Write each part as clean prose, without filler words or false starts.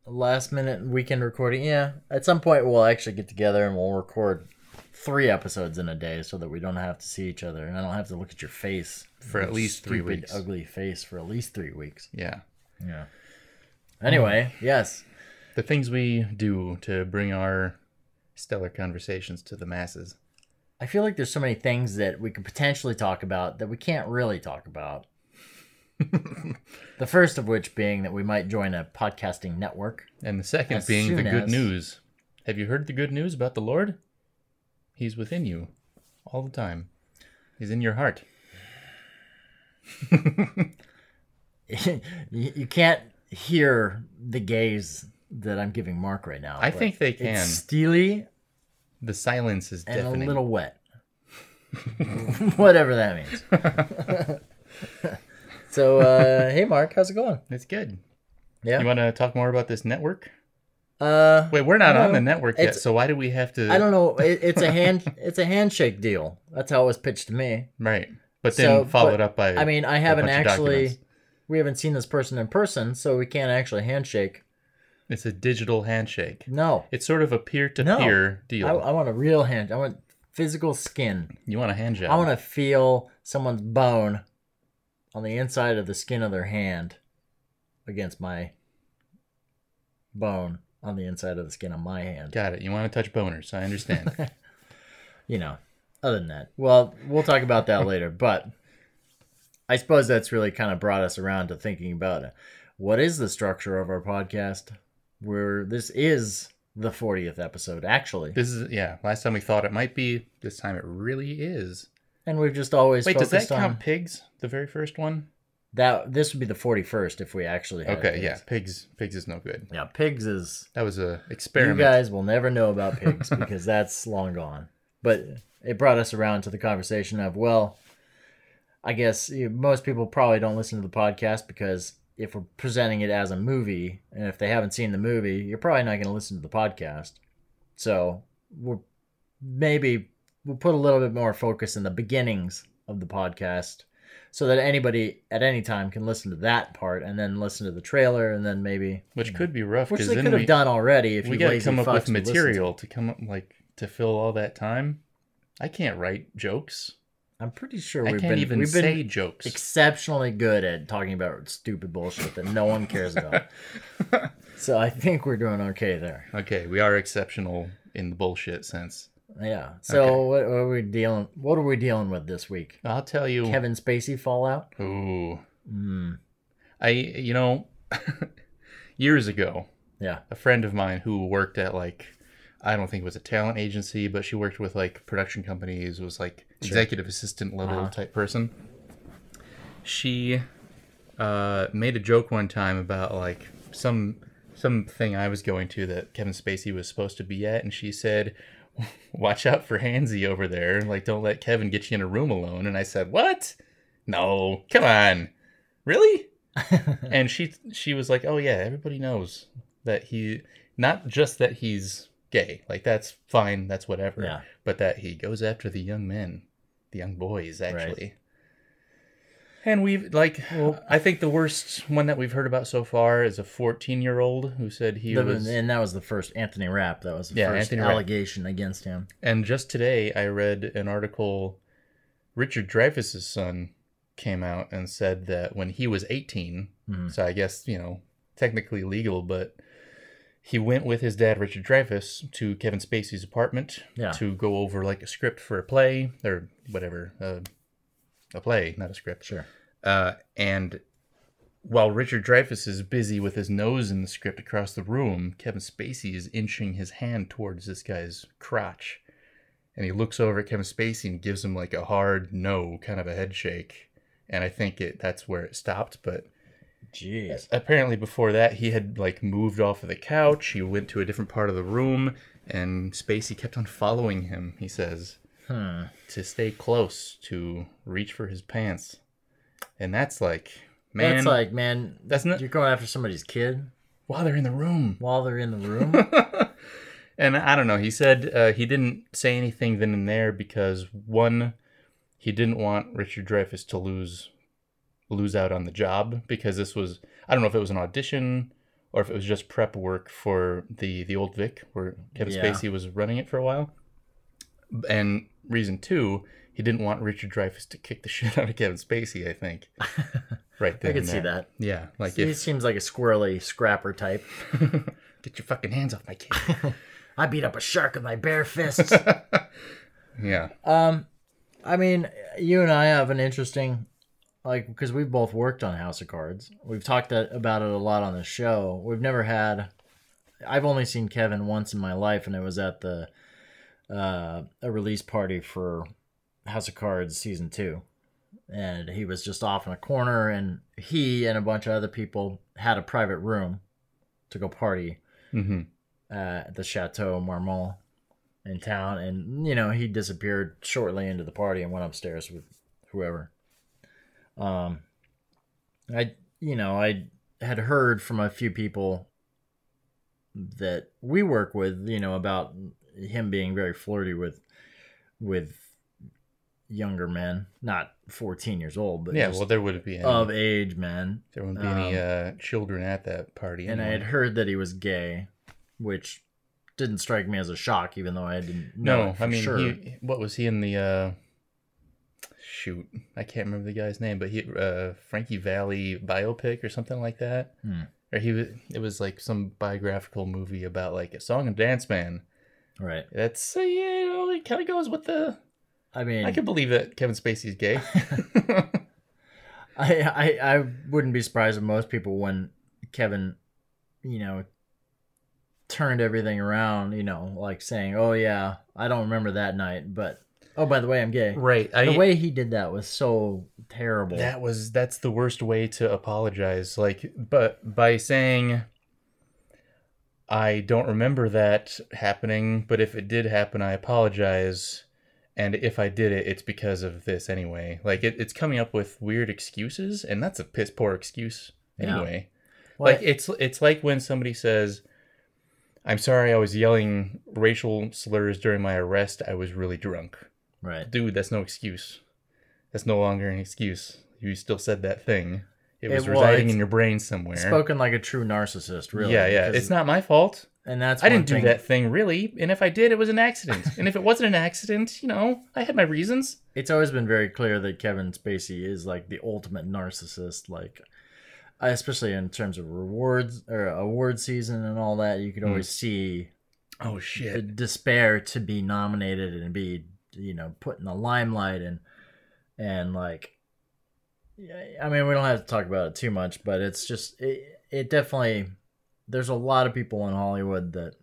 last minute weekend recording. Yeah, at some point we'll actually get together and we'll record 3 episodes in a day so that we don't have to see each other and I don't have to look at your face for at least 3 stupid, weeks. ugly face for at least 3 weeks. Yeah. Yeah. Anyway, yes. The things we do to bring our stellar conversations to the masses. I feel like there's so many things that we could potentially talk about that we can't really talk about. The first of which being that we might join a podcasting network. And the second As being the soon good as- news. Have you heard the good news about the Lord? He's within you all the time. He's in your heart. You can't hear the gaze that I'm giving Mark right now. I but think they can. It's steely The silence is and deafening. a little wet. Whatever that means. So, hey Mark, how's it going? It's good. Yeah. You want to talk more about this network? Wait, Wait, we're not no, on the network yet, it's- so why do we have to... I don't know. It's a handshake deal. That's how it was pitched to me. Right. But then followed but, up by I mean, I a haven't bunch of actually. documents. We haven't seen this person in person, so we can't actually handshake. It's a digital handshake. No. It's sort of a peer-to-peer deal. I want a real hand. I want physical skin. You want a hand job. I want to feel someone's bone on the inside of the skin of their hand against my bone on the inside of the skin of my hand. Got it. You want to touch boners. I understand. You know, other than that. Well, we'll talk about that later, but I suppose that's really kind of brought us around to thinking about what is the structure of our podcast, where this is the 40th episode, actually. This is, yeah, last time we thought it might be. This time it really is. And we've just always Wait, does focused that count on pigs? The very first one? that. This would be the 41st if we actually had Okay, pigs. yeah. Pigs is no good. Yeah, pigs is... That was a You experiment. guys will never know about pigs because that's long gone. But it brought us around to the conversation of, well, I guess most people probably don't listen to the podcast because if we're presenting it as a movie, and if they haven't seen the movie, you're probably not going to listen to the podcast. So we'll put a little bit more focus in the beginnings of the podcast so that anybody at any time can listen to that part and then listen to the trailer and then maybe... Which could be rough. Which 'cause they then could have we- done already if We you got to lazy come up fucks with would listen to material to come up, to fill all that time. I can't write jokes. I'm pretty sure I we've can't been even we've say been jokes. exceptionally good at talking about stupid bullshit that no one cares about. So I think we're doing okay there. Okay, we are exceptional in the bullshit sense. Yeah. So Okay. what are we dealing? What are we dealing with this week? I'll tell you. Kevin Spacey fallout. Ooh. Mm, Years ago, yeah. a friend of mine who worked at I don't think it was a talent agency, but she worked with production companies, was executive assistant level type person. She made a joke one time about some thing I was going to that Kevin Spacey was supposed to be at, and she said, "Watch out for Hansy over there. Don't let Kevin get you in a room alone." And I said, "What? No, come on, really?" And she was like, "Oh yeah, everybody knows that not just that he's gay, that's fine, that's whatever, Yeah. but that he goes after the young men, the young boys, actually." Right. And we've I think the worst one that we've heard about so far is a 14-year-old who said And that was the first Anthony Rapp. That was the first Anthony Rapp. allegation against him. And just today I read an article. Richard Dreyfuss's son came out and said that when he was 18, so I guess technically legal, but he went with his dad, Richard Dreyfuss, to Kevin Spacey's apartment to go over a script for a play or whatever, a play, not a script. Sure. And while Richard Dreyfuss is busy with his nose in the script across the room, Kevin Spacey is inching his hand towards this guy's crotch. And he looks over at Kevin Spacey and gives him a hard no, kind of a head shake. And I think that's where it stopped, but Jeez. apparently before that he had moved off of the couch. He went to a different part of the room, and Spacey kept on following him, he says, to stay close, to reach for his pants. And that's man. That's man. That's not You're going after somebody's kid while they're in the room. while they're in the room. And I don't know. He said he didn't say anything then and there because, one, he didn't want Richard Dreyfuss to lose out on the job because this was, I don't know if it was an audition or if it was just prep work for the old Vic, where Kevin Spacey was running it for a while. And reason 2, he didn't want Richard Dreyfuss to kick the shit out of Kevin Spacey, I think. Right there. I can see that. Yeah. Like he seems like a squirrely scrapper type. Get your fucking hands off my kid. I beat up a shark with my bare fists. Yeah. I mean, you and I have an interesting, like, because we've both worked on House of Cards. We've talked about it a lot on the show. We've never had, I've only seen Kevin once in my life, and it was at the a release party for House of Cards Season 2. And he was just off in a corner, and he and a bunch of other people had a private room to go party at the Chateau Marmont in town. And, you know, he disappeared shortly into the party and went upstairs with whoever. I had heard from a few people that we work with, you know, about him being very flirty with younger men, not 14 years old, but there wouldn't be any of age men. There wouldn't be any children at that party. And I had heard that he was gay, which didn't strike me as a shock, even though I didn't know. No, I mean, sure. What was he in the? Shoot, I can't remember the guy's name, but he Frankie Valli biopic or something like that. Or it was like some biographical movie about like a song and dance man. Right. That's it kind of goes with the. I mean, I can believe that Kevin Spacey's gay. I wouldn't be surprised if most people, when Kevin, you know, turned everything around, you know, like saying, "Oh yeah, I don't remember that night, but oh, by the way, I'm gay." Right. The way he did that was so terrible. That's the worst way to apologize. Like, but by saying, "I don't remember that happening, but if it did happen, I apologize. And if I did it, it's because of this anyway." Like, it's coming up with weird excuses, and that's a piss poor excuse anyway. Yeah. Like, it's like when somebody says, "I'm sorry, I was yelling racial slurs during my arrest. I was really drunk." Right. Dude, that's no excuse. That's no longer an excuse. You still said that thing. It was residing in your brain somewhere. Spoken like a true narcissist, really. Yeah. It's not my fault. And that's I didn't do that thing, really. And if I did, it was an accident. And if it wasn't an accident, you know, I had my reasons. It's always been very clear that Kevin Spacey is like the ultimate narcissist, like, especially in terms of rewards or award season and all that. You could always see the despair to be nominated and be, you know, put in the limelight and like, I mean, we don't have to talk about it too much, but it's just, it definitely, there's a lot of people in Hollywood that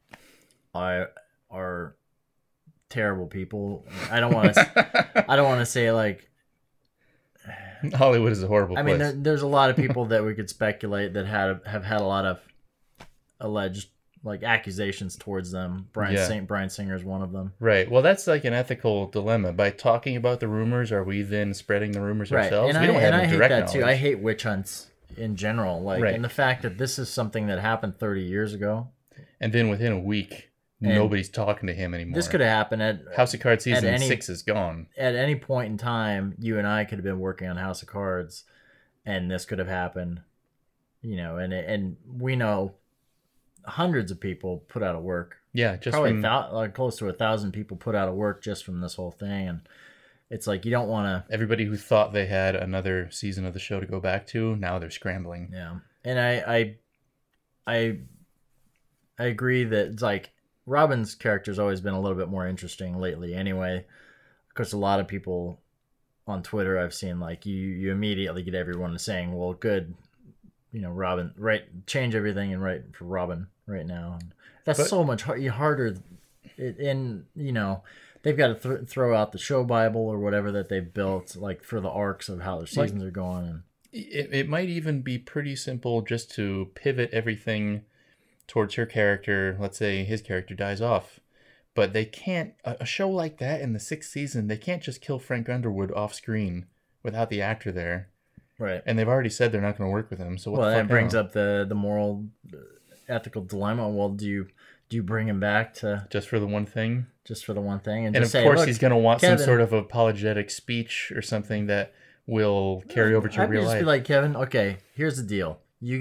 are terrible people. I don't want to say like Hollywood is a horrible place. I mean, there's a lot of people that we could speculate that have had a lot of alleged like accusations towards them. Bryan Singer is one of them. Right. Well, that's like an ethical dilemma. By talking about the rumors, are we then spreading the rumors ourselves? And I hate that too. I hate witch hunts in general. Like, and the fact that this is something that happened 30 years ago, and then within a week, nobody's talking to him anymore. This could have happened at House of Cards season 6 is gone. At any point in time, you and I could have been working on House of Cards, and this could have happened. You know, and we know hundreds of people put out of work. Yeah, just probably close to 1,000 people put out of work just from this whole thing, and it's like you don't want to. Everybody who thought they had another season of the show to go back to, now they're scrambling. Yeah, and I agree that it's like Robin's character's always been a little bit more interesting lately. Anyway, of course, a lot of people on Twitter I've seen like you immediately get everyone saying, "Well, good." You know, Robin, right? Change everything and write for Robin right now. That's so much harder. And, you know, they've got to throw out the show Bible or whatever that they've built, like for the arcs of how their seasons are going. And it might even be pretty simple just to pivot everything towards her character. Let's say his character dies off. But they can't, a show like that in the 6th season, they can't just kill Frank Underwood off screen without the actor there. Right. And they've already said they're not going to work with him. So that brings up the moral, ethical dilemma. Well, do you bring him back to just for the one thing? Just for the one thing, and of just say, course he's going to want Kevin, some sort of apologetic speech or something that will carry over to real life. Just be like, Kevin, okay, here's the deal. You get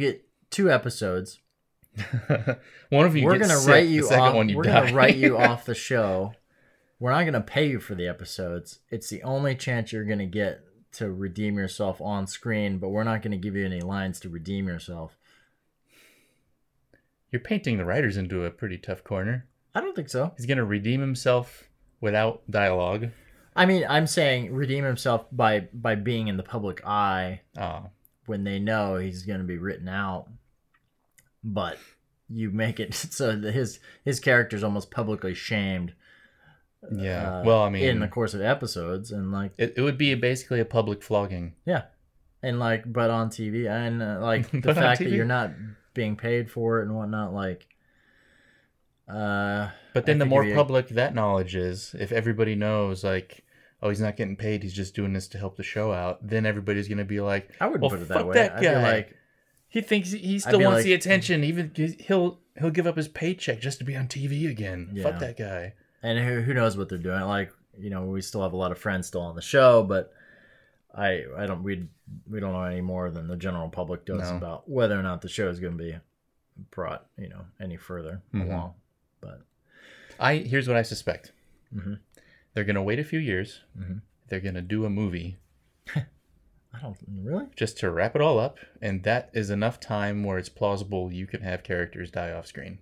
2 episodes. One of you We're gets gonna sick, write you the second off. one you We're die. gonna write you off the show. We're not gonna pay you for the episodes. It's the only chance you're gonna get to redeem yourself on screen, but we're not gonna give you any lines to redeem yourself. You're painting the writers into a pretty tough corner. I don't think so. He's gonna redeem himself without dialogue. I mean, I'm saying redeem himself by being in the public eye when they know he's gonna be written out. But you make it so that his character's almost publicly shamed. Yeah. Well, I mean, in the course of episodes, and like it would be basically a public flogging. Yeah, and like, but on TV, and like the But on fact that TV? you're not being paid for it and whatnot, like. But then the more public that knowledge is, if everybody knows, like, oh, he's not getting paid, he's just doing this to help the show out, then everybody's gonna be like, I wouldn't well, put it that fuck way. that I'd guy. be like, He thinks he still be wants like- the attention. Even he'll give up his paycheck just to be on TV again. Yeah. Fuck that guy. and who knows what they're doing? Like, we still have a lot of friends still on the show, but I don't we don't know any more than the general public does No. about whether or not the show is going to be brought any further Mm-hmm. along. But Here's what I suspect. Mhm. They're gonna wait a few years. Mhm. They're gonna do a movie I don't really. just to wrap it all up, and that is enough time where it's plausible you can have characters die off screen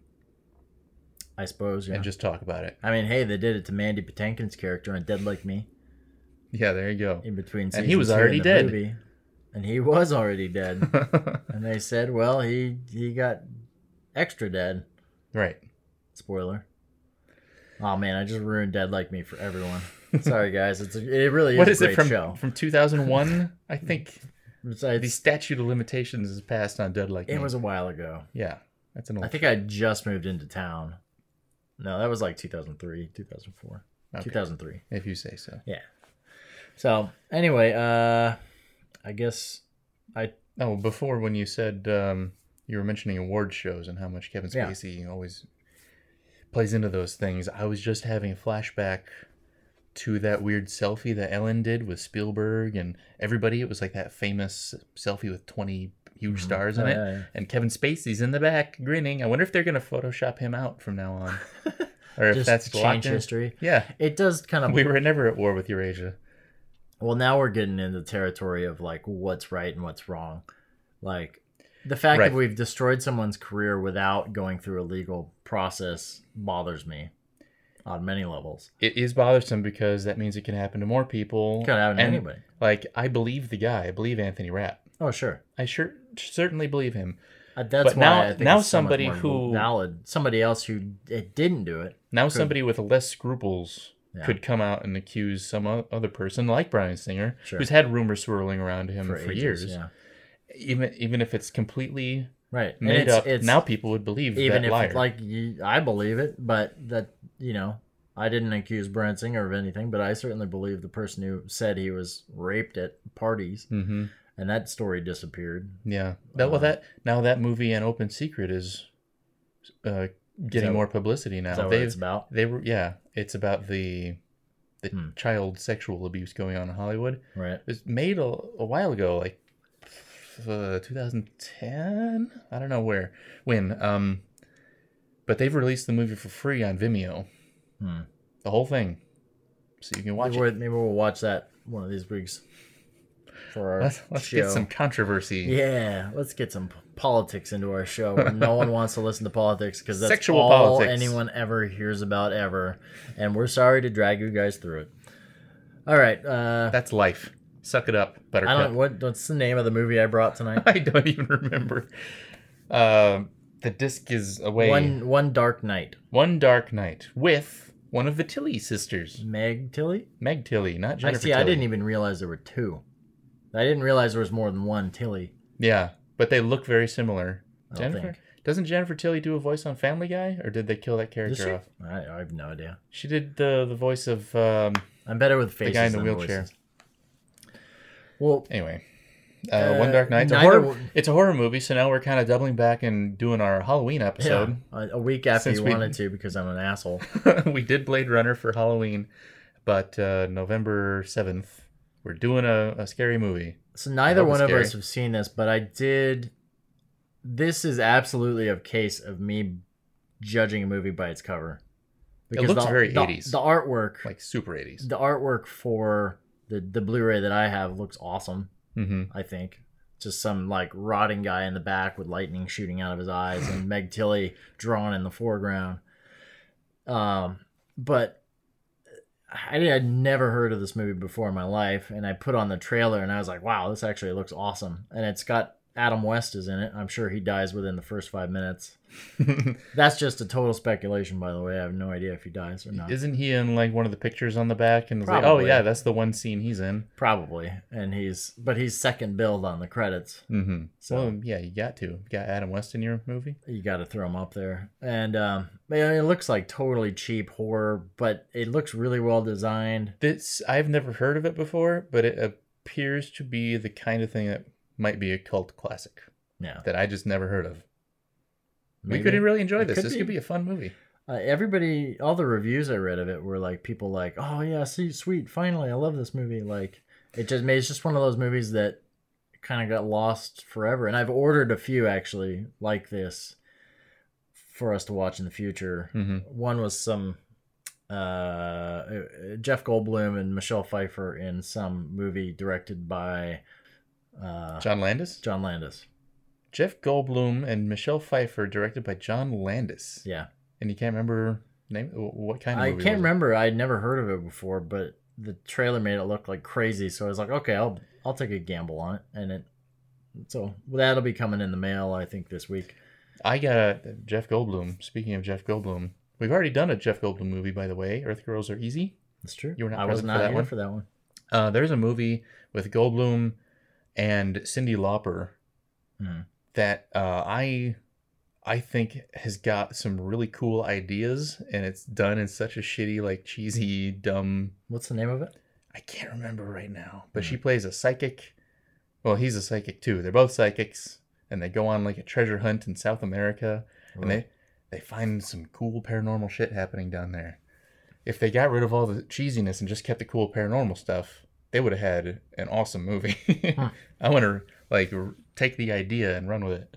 I suppose. Yeah. and just talk about it. I mean, hey, they did it to Mandy Patinkin's character on Dead Like Me. Yeah, there you go. In between And he was season 2 already in the dead. movie. And he was already dead. And they said, well, he got extra dead. Right. Spoiler. Oh man, I just ruined Dead Like Me for everyone. Sorry guys, it really is What a is great it from show. from 2001? I think Besides, the statute of limitations is passed on Dead Like Me. it was a while ago. Yeah, that's an old. I think I just moved into town. No, that was like 2003, 2004, Okay. 2003. if you say so. Yeah. So anyway, I guess Oh, before when you said you were mentioning award shows and how much Kevin Yeah. Spacey always plays into those things, I was just having a flashback to that weird selfie that Ellen did with Spielberg and everybody. It was like that famous selfie with 20 huge stars in Oh, it. yeah. And Kevin Spacey's in the back grinning. I wonder if they're going to Photoshop him out from now on. Or if just that's change locked in. history. Yeah. It does kind of. We were never at war with Eurasia. Well, now we're getting into the territory of like what's right and what's wrong. Like the fact Right. that we've destroyed someone's career without going through a legal process bothers me on many levels. It is bothersome because that means it can happen to more people. Could happen to And, anybody. Like, I believe the guy. I believe Anthony Rapp. Oh, sure. I certainly believe him. That's But why now- I think now it's so much somebody more who- valid. Somebody else who didn't do it. Now somebody with less scruples Yeah. could come out and accuse some other person like Bryan Singer, Sure. who's had rumors swirling around him for ages, years. Yeah. Even if it's completely Right. And made up, it's now people would believe even that if liar. I believe it, but that I didn't accuse Bryan Singer of anything, but I certainly believe the person who said he was raped at parties, Mm-hmm. and that story disappeared. Yeah. That movie An Open Secret is getting more publicity now. Is that what it's about? It's about the child sexual abuse going on in Hollywood. Right. It was made a while ago, like 2010. I don't know when. But they've released the movie for free on Vimeo. The whole thing, so you can watch it. Maybe we'll watch that one of these weeks for our Let's show. get some controversy. Yeah, let's get some politics into our show. Where no one wants to listen to politics because that's Sexual all politics. anyone ever hears about ever, and we're sorry to drag you guys through it. All right, That's life. Suck it up, I Buttercup. don't. What's the name of the movie I brought tonight? I don't even remember. The disc is away. One Dark Night. One Dark Night with one of the Tilly sisters, Meg Tilly. Meg Tilly, not Jennifer I Tilly. didn't even realize there were two. I didn't realize there was more than one Tilly. Yeah, but they look very similar. I don't Jennifer, think. doesn't Jennifer Tilly do a voice on Family Guy, or did they kill that Did character she? off? I have no idea. She did the voice of. I'm better with faces guy in the than wheelchair. voices. Well, Anyway, One Dark Night. It's a horror movie, so now we're kind of doubling back and doing our Halloween episode. a week after Since you we- wanted to because I'm an asshole. We did Blade Runner for Halloween, but November 7th, we're doing a scary movie. So neither hope one it's of us scary. have seen this, but I did. this is absolutely a case of me judging a movie by its cover. It looks very 80s. The artwork, like super 80s. The artwork for the Blu-ray that I have looks awesome. I think just some like rotting guy in the back with lightning shooting out of his eyes and Meg Tilly drawn in the foreground. But I'd never heard of this movie before in my life, and I put on the trailer and I was like, wow, this actually looks awesome. And it's got Adam West is in it. I'm sure he dies within the first 5 minutes. That's just a total speculation, by the way. I have no idea if he dies or not. Isn't he in like one of the pictures on the back? And it's like, oh yeah, that's the one scene he's in. Probably, and he's second billed on the credits. So well, yeah, you got Adam West in your movie. You got to throw him up there, and it looks like totally cheap horror, but it looks really well designed. I've never heard of it before, but it appears to be the kind of thing that might be a cult classic. Yeah, that I just never heard of. Maybe. We could really enjoy this. This could be a fun movie. All the reviews I read of it were like people like, oh yeah, see, sweet, finally, I love this movie. Like it's just one of those movies that kind of got lost forever. And I've ordered a few actually like this for us to watch in the future. One was some Jeff Goldblum and Michelle Pfeiffer in some movie directed by John Landis. John Landis. Jeff Goldblum and Michelle Pfeiffer, directed by John Landis. Yeah. And you can't remember name? What kind of movie? I can't remember. I'd never heard of it before, but the trailer made it look like crazy. So I was like, okay, I'll take a gamble on it. So that'll be coming in the mail, I think, this week. I got Jeff Goldblum. Speaking of Jeff Goldblum, we've already done a Jeff Goldblum movie, by the way. Earth Girls Are Easy. That's true. You were not. I was not here for that one. There's a movie with Goldblum and Cyndi Lauper. That I think has got some really cool ideas, and it's done in such a shitty, like cheesy, dumb. What's the name of it? I can't remember right now, but she plays a psychic. Well, he's a psychic too. They're both psychics, and they go on like a treasure hunt in South America, and they find some cool paranormal shit happening down there. If they got rid of all the cheesiness and just kept the cool paranormal stuff, they would have had an awesome movie. I want to like take the idea and run with it.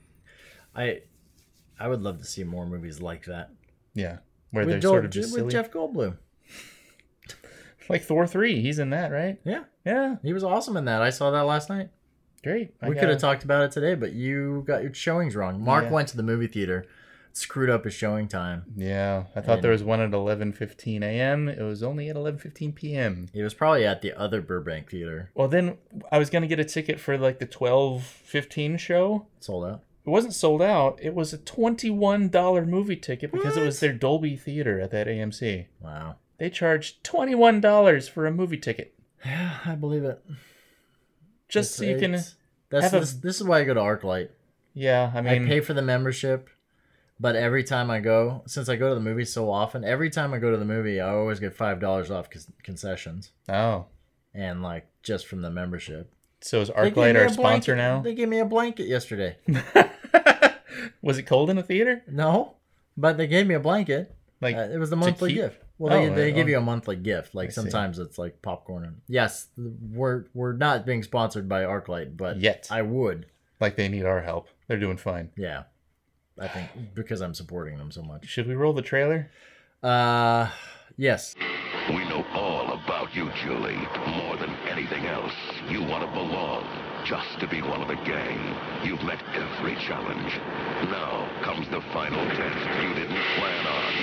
I would love to see more movies like that. Yeah, where they're sort of just silly. With Jeff Goldblum. Like Thor 3, he's in that, right? Yeah. He was awesome in that. I saw that last night. Great. We could have talked about it today, but you got your showings wrong. Mark went to the movie theater, screwed up his showing time. Yeah, I thought there was one at 11:15 a.m. It was only at 11:15 p.m. It was probably at the other Burbank theater. Well, then I was going to get a ticket for like the 12:15 show. Sold out. It wasn't sold out. It was a $21 movie ticket because it was their Dolby Theater at that AMC. Wow. They charged $21 for a movie ticket. Yeah, I believe it. Just so you can this is why I go to ArcLight. Yeah, I mean, I pay for the membership, but every time I go, since I go to the movie so often, every time I go to the movie, I always get $5 off concessions. Oh. And like just from the membership. So is ArcLight our sponsor now? They gave me a blanket yesterday. Was it cold in the theater? No, but they gave me a blanket. Like it was the monthly gift. Well, they give you a monthly gift. Like sometimes it's like popcorn. Yes, we're not being sponsored by ArcLight, but yet I would. Like they need our help. They're doing fine. Yeah, I think because I'm supporting them so much. Should we roll the trailer? Yes. We know all about you, Julie. More than anything else, you want to belong, just to be one of the gang. You've met every challenge. Now comes the final test you didn't plan on.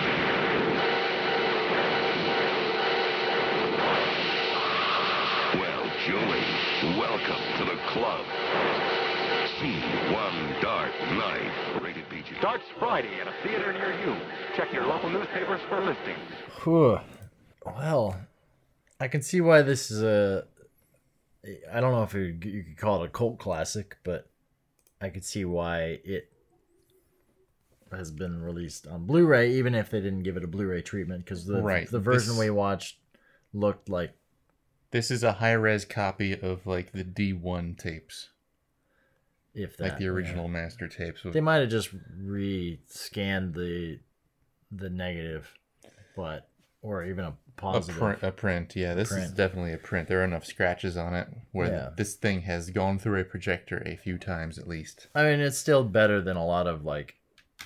Well, Julie, welcome to the club. See One Dark Night. Rated PG. Starts Friday at a theater near you. Check your local newspapers for listings. Whew. Well, I can see why this is I don't know if you could call it a cult classic, but I could see why it has been released on Blu-ray, even if they didn't give it a Blu-ray treatment, because the version we watched looked like... This is a high-res copy of like the D1 tapes. If that, like the original master tapes. They might have just re-scanned the negative, but... or even a positive. A print. Yeah, this is definitely a print. There are enough scratches on it where this thing has gone through a projector a few times at least. I mean, it's still better than a lot of like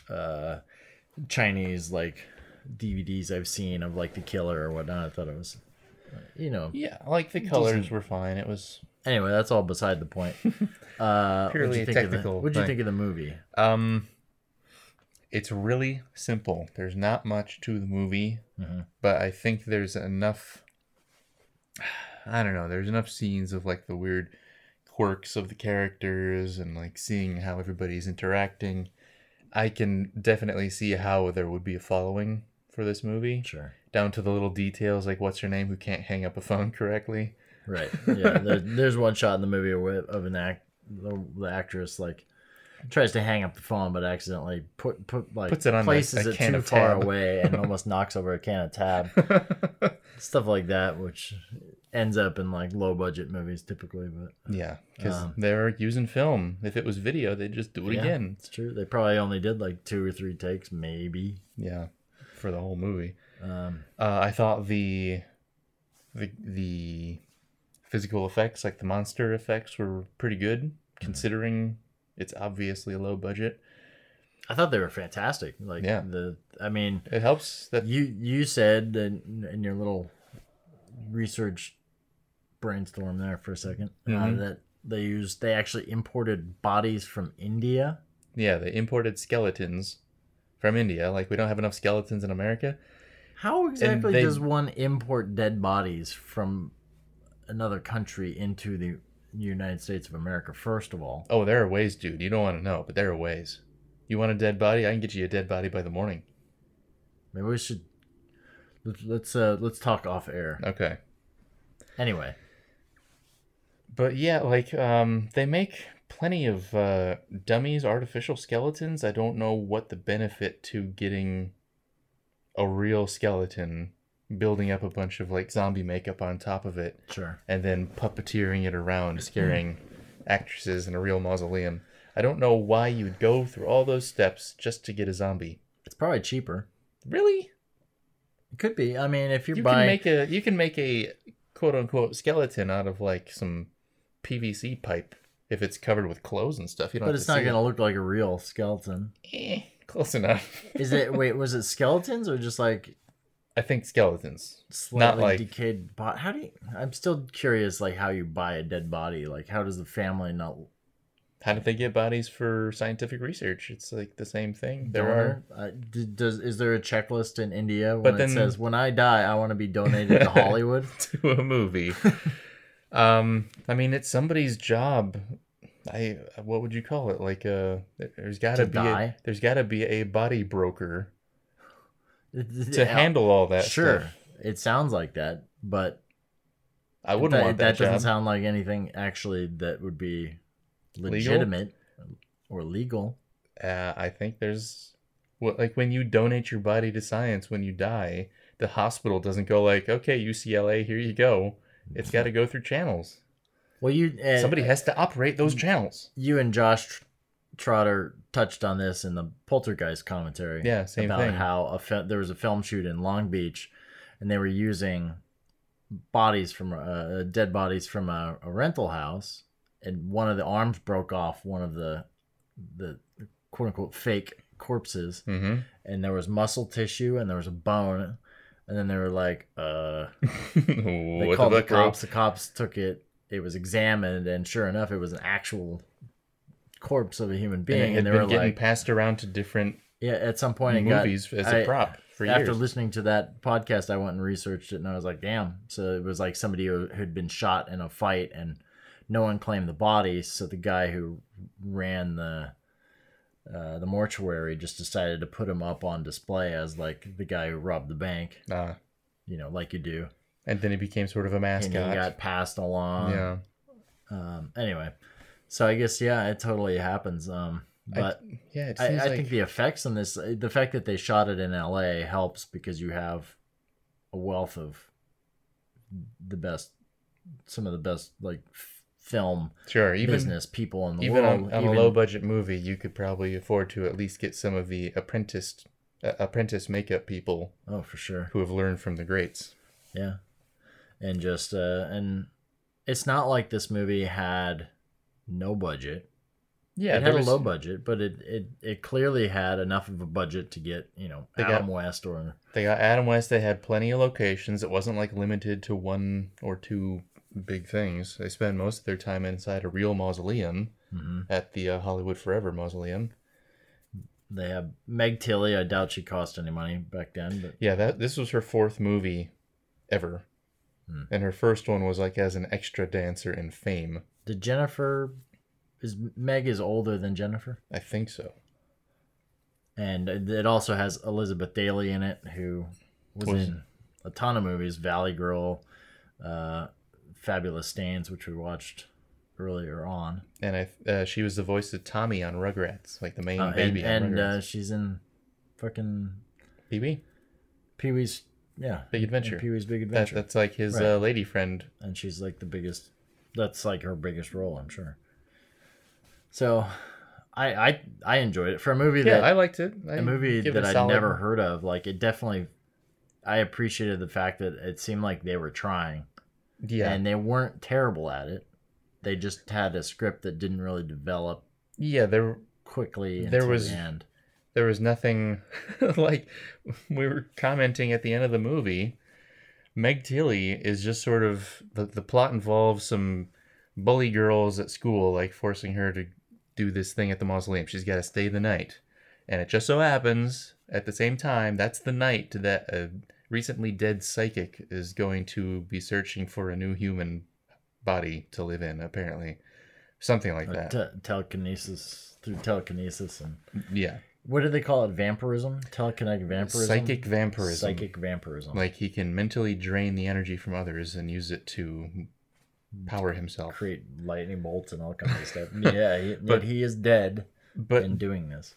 Chinese like DVDs I've seen of like The Killer or whatnot. I thought it was, Yeah, like the colors were fine. It was anyway. That's all beside the point. purely technical. What'd you think of the movie? It's really simple. There's not much to the movie, but I think there's enough. I don't know. There's enough scenes of like the weird quirks of the characters and like seeing how everybody's interacting. I can definitely see how there would be a following for this movie. Sure. Down to the little details, like what's her name who can't hang up a phone correctly. Right. Yeah. There's one shot in the movie of the actress like tries to hang up the phone, but accidentally puts it on places it too far away and almost knocks over a can of tab. Stuff like that, which ends up in like low budget movies typically. But yeah, because they're using film. If it was video, they'd just do it again. It's true. They probably only did like 2 or 3 takes, maybe. Yeah, for the whole movie. I thought the physical effects, like the monster effects, were pretty good considering it's obviously a low budget. I thought they were fantastic. Like I mean, it helps that you said in your little research brainstorm there for a second that they actually imported bodies from India. Yeah, they imported skeletons from India. Like we don't have enough skeletons in America. How exactly does one import dead bodies from another country into the United States of America, first of all? Oh, there are ways, dude. You don't want to know, but there are ways. You want a dead body? I can get you a dead body by the morning. Maybe we should let's talk off air. Okay. Anyway. But yeah, like they make plenty of dummies, artificial skeletons. I don't know what the benefit to getting a real skeleton, building up a bunch of like zombie makeup on top of it, sure, and then puppeteering it around, scaring actresses in a real mausoleum. I don't know why you would go through all those steps just to get a zombie. It's probably cheaper. Really? It could be. I mean, if you're buying, you can make a quote unquote skeleton out of like some PVC pipe if it's covered with clothes and stuff. You don't. But it's not going to look like a real skeleton. Close enough. Is it? Wait, was it skeletons or just like? I think skeletons. Slightly not like decayed body. How do you? I'm still curious, like how you buy a dead body. Like, how does the family not? How did they get bodies for scientific research? It's like the same thing. Is there a checklist in India when it says when I die I want to be donated to Hollywood to a movie? I mean, it's somebody's job. What would you call it? Like there's got to be a body broker to handle all that. Sure, stuff. It sounds like that, but I wouldn't want that. That doesn't sound like anything actually that would be legitimate or legal. I think there's like when you donate your body to science when you die, the hospital doesn't go like, okay, UCLA, here you go. It's got to go through channels. Well, somebody has to operate those channels. You and Josh Trotter touched on this in the Poltergeist commentary. Yeah, same thing. About how there was a film shoot in Long Beach, and they were using bodies from dead bodies from a rental house, and one of the arms broke off one of the quote unquote fake corpses, and there was muscle tissue and there was a bone, and then they were like, they called the cops. The cops took it. It was examined, and sure enough, it was an actual corpse of a human being. And they were getting passed around to different at some point movies as a prop for years. After listening to that podcast, I went and researched it, and I was like, damn. So it was like somebody who had been shot in a fight, and no one claimed the body. So the guy who ran the mortuary just decided to put him up on display as like the guy who robbed the bank. Like you do. And then he became sort of a mascot. And he got passed along. Yeah. Anyway, so I guess it totally happens. But I think the effects on this, the fact that they shot it in LA helps because you have a wealth of some of the best like film business people in the world. Even on a low budget movie, you could probably afford to at least get some of the apprenticed apprentice makeup people Oh, for sure. who have learned from the greats. Yeah. And just and it's not like this movie had no budget. Yeah, It had a low budget, but it clearly had enough of a budget to get, Adam West or They got Adam West. They had plenty of locations. It wasn't like limited to one or two big things. They spent most of their time inside a real mausoleum at the Hollywood Forever Mausoleum. they have Meg Tilly. I doubt she cost any money back then, but Yeah, this was her 4th movie ever. And her first one was like as an extra dancer in Fame. did Meg is older than Jennifer? I think so. And it also has Elizabeth Daly in it, who was in a ton of movies. Valley Girl, Fabulous Stains, which we watched earlier on. And she was the voice of Tommy on Rugrats, like the main baby on Rugrats. And she's in fucking Pee-wee? Pee-wee's, Big Adventure. Pee-wee's Big Adventure. That's like his Right. lady friend. And she's like the biggest. That's like her biggest role, I'm sure. So, I enjoyed it for a movie Yeah, that I liked it. a movie give that it a I'd solid- never heard of. Like it definitely, I appreciated the fact that it seemed like they were trying, Yeah, and they weren't terrible at it. They just had a script that didn't really develop yeah. quickly There until was- the end. There was nothing like we were commenting at the end of the movie. Meg Tilly is just sort of the plot involves some bully girls at school, like forcing her to do this thing at the mausoleum. She's got to stay the night, and it just so happens at the same time that's the night that a recently dead psychic is going to be searching for a new human body to live in. Apparently, something like that. Telekinesis through telekinesis and Yeah. what do they call it? Vampirism, telekinetic vampirism, Psychic vampirism. psychic vampirism. Like he can mentally drain the energy from others and use it to power himself. create lightning bolts and all kinds of stuff. Yeah, But- he is dead But in doing this.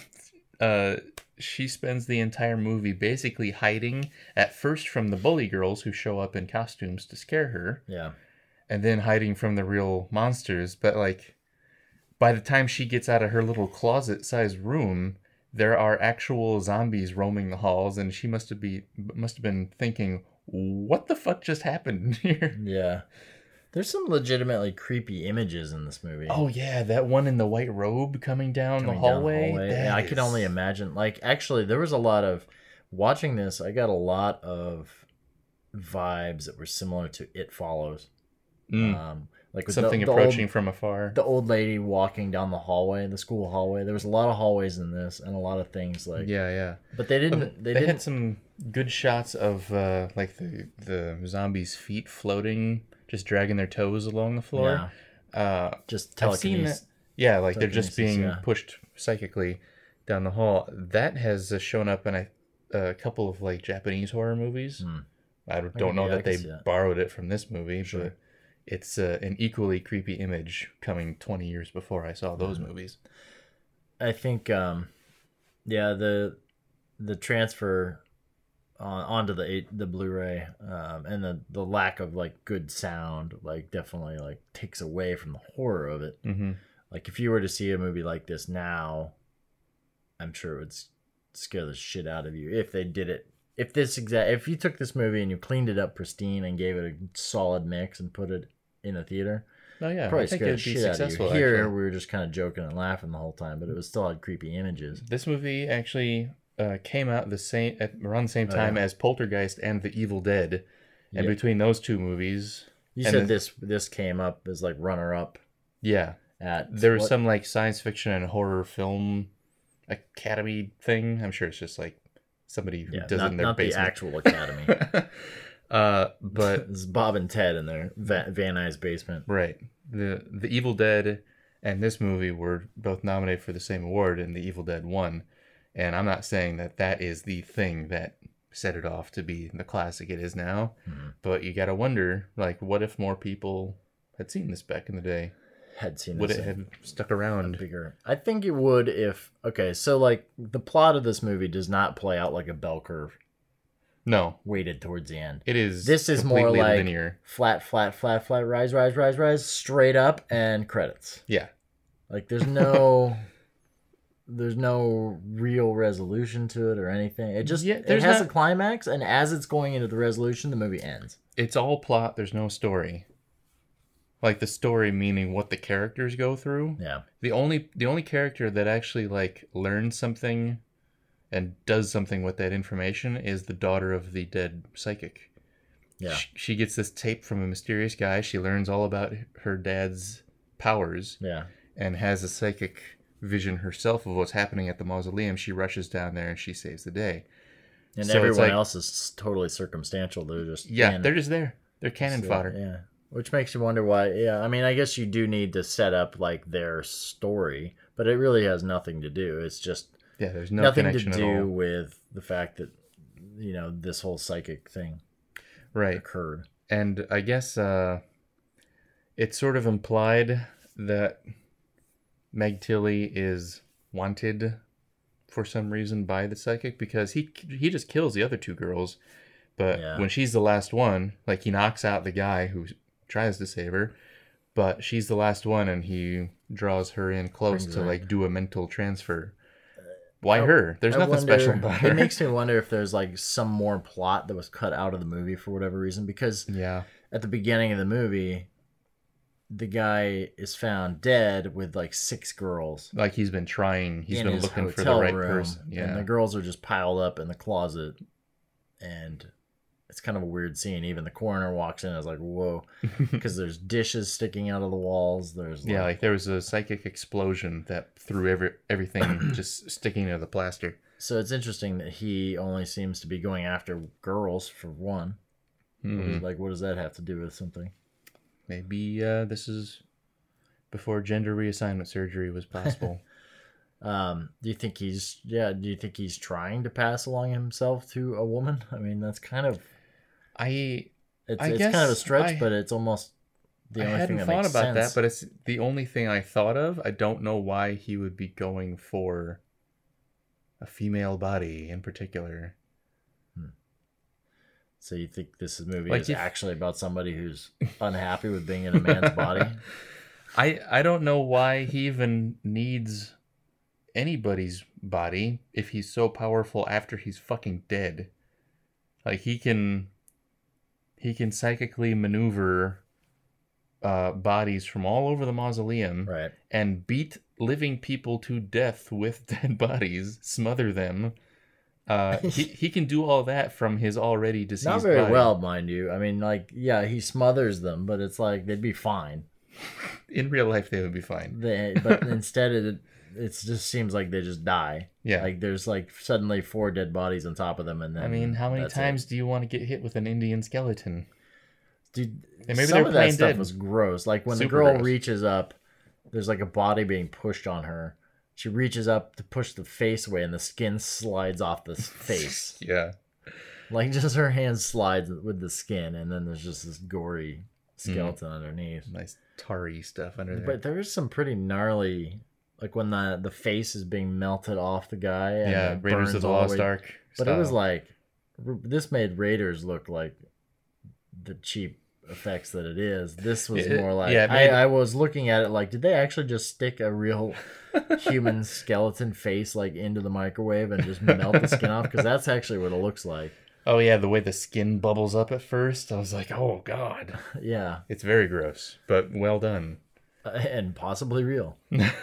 she spends the entire movie basically hiding at first from the bully girls who show up in costumes to scare her, Yeah. and then hiding from the real monsters. But like by the time she gets out of her little closet-sized room, there are actual zombies roaming the halls, and she must have been thinking, "What the fuck just happened here?" Yeah. There's some legitimately creepy images in this movie. Oh yeah, that one in the white robe coming down Coming the down hallway. Yeah, I can only imagine. Like, actually, there was a lot of watching this. I got a lot of vibes that were similar to It Follows. Like with Something the approaching from afar. the old lady walking down the hallway, the school hallway. There was a lot of hallways in this, and a lot of things like. Yeah. But they didn't. They had some good shots of like the zombies' feet floating, just dragging their toes along the floor. Just I've seen that. telekinesis. Yeah, like they're just Telekinesis, being yeah. pushed psychically down the hall. That has shown up in a couple of like Japanese horror movies. I don't know I that can they see that. borrowed it from this movie, but it's an equally creepy image coming 20 years before I saw those movies. I think, the transfer onto the Blu-ray and the lack of like good sound like definitely like takes away from the horror of it. Mm-hmm. Like if you were to see a movie like this now, I'm sure it would scare the shit out of you if they did it. If you took this movie and you cleaned it up pristine and gave it a solid mix and put it in a theater, Oh yeah, probably I think scared the it'd be shit out of you. successful. Here actually. we were just kind of joking and laughing the whole time, but it was still had creepy images. This movie actually came out around the same time yeah. as Poltergeist and The Evil Dead, and Yeah. between those two movies, You and said the- this came up as like runner up yeah, at there was what- some like science fiction and horror film academy thing. I'm sure it's just like somebody who does it in their not the basement. actual academy. But This is Bob and Ted in their Van Nuys basement. right, the Evil Dead and this movie were both nominated for the same award, and The Evil Dead won. And I'm not saying that is the thing that set it off to be the classic it is now, but you gotta wonder, like, what if more people had seen this back in the day? Had seen Would this it in have stuck a around? bigger. I think it would if so like the plot of this movie does not play out like a bell curve No, weighted towards the end. it is. This is more completely like linear. flat, rise, straight up and credits. Yeah, Like there's no there's no real resolution to it or anything. It just Yeah, it there's has not- a climax, and as it's going into the resolution, the movie ends. It's all plot. There's no story. Like the story meaning what the characters go through. Yeah. The only character that actually like learns something and does something with that information is the daughter of the dead psychic. Yeah. She gets this tape from a mysterious guy. She learns all about her dad's powers Yeah. and has a psychic vision herself of what's happening at the mausoleum. She rushes down there and she saves the day. And So it's everyone like- else is totally circumstantial. They're just Yeah, in. they're just there. They're cannon So, fodder. Yeah. Which makes you wonder why. Yeah. I mean, I guess you do need to set up like their story, but it really has nothing to do. It's just Yeah, there's no nothing to connection at do all. with the fact that this whole psychic thing Right. occurred. And I guess it's sort of implied that Meg Tilly is wanted for some reason by the psychic because he just kills the other two girls. But Yeah. when she's the last one, like he knocks out the guy who tries to save her, but she's the last one and he draws her in close Brings to her. like do a mental transfer. Why her? There's I nothing wonder- special about her. It makes me wonder if there's like some more plot that was cut out of the movie for whatever reason. Because Yeah. at the beginning of the movie, the guy is found dead with like 6 girls Like he's been trying, he's in been his looking for the hotel right room, person. and Yeah. the girls are just piled up in the closet, and it's kind of a weird scene. Even the coroner walks in and is like, "Whoa," because there's dishes sticking out of the walls. There's Yeah, like there was a psychic explosion that threw everything just sticking to the plaster. so it's interesting that he only seems to be going after girls for one. Hmm. Like, what does that have to do with something? Maybe this is before gender reassignment surgery was possible. Do you think he's trying to pass along himself to a woman? I mean, that's kind of I it's I kind guess of a stretch, I- but it's almost the I only hadn't thing that thought makes about sense. that, but it's the only thing I thought of. I don't know why he would be going for a female body in particular. So you think this movie Like is if- actually about somebody who's unhappy with being in a man's body? I don't know why he even needs anybody's body if he's so powerful after he's fucking dead. Like he can psychically maneuver bodies from all over the mausoleum Right. and beat living people to death with dead bodies, smother them. He can do all that from his already deceased Not very body. well, mind you. I mean, like, yeah, he smothers them, but it's like they'd be fine. In real life, they would be fine. But instead, it just seems like they just die. Yeah. Like there's like suddenly 4 dead bodies on top of them, and then I mean, how many that's times it. do you want to get hit with an Indian skeleton? Dude, And maybe some they're of that plain stuff dead. was gross. Like when the Super girl gross. reaches up, there's like a body being pushed on her. She reaches up to push the face away, and the skin slides off the face. Yeah. Like just her hand slides with the skin, and then there's just this gory skeleton underneath. Nice tarry stuff under there. But there is some pretty gnarly, like when the face is being melted off the guy. And yeah, it Raiders burns of the all Lost way- Ark. But it was style. like this made Raiders look like the cheap effects that it is. This was It- more like yeah, it made- I was looking at it like, did they actually just stick a real human skeleton face like into the microwave and just melt the skin off? Because that's actually what it looks like. Oh yeah, the way the skin bubbles up at first, I was like, oh god, Yeah, it's very gross, but well done. and possibly real.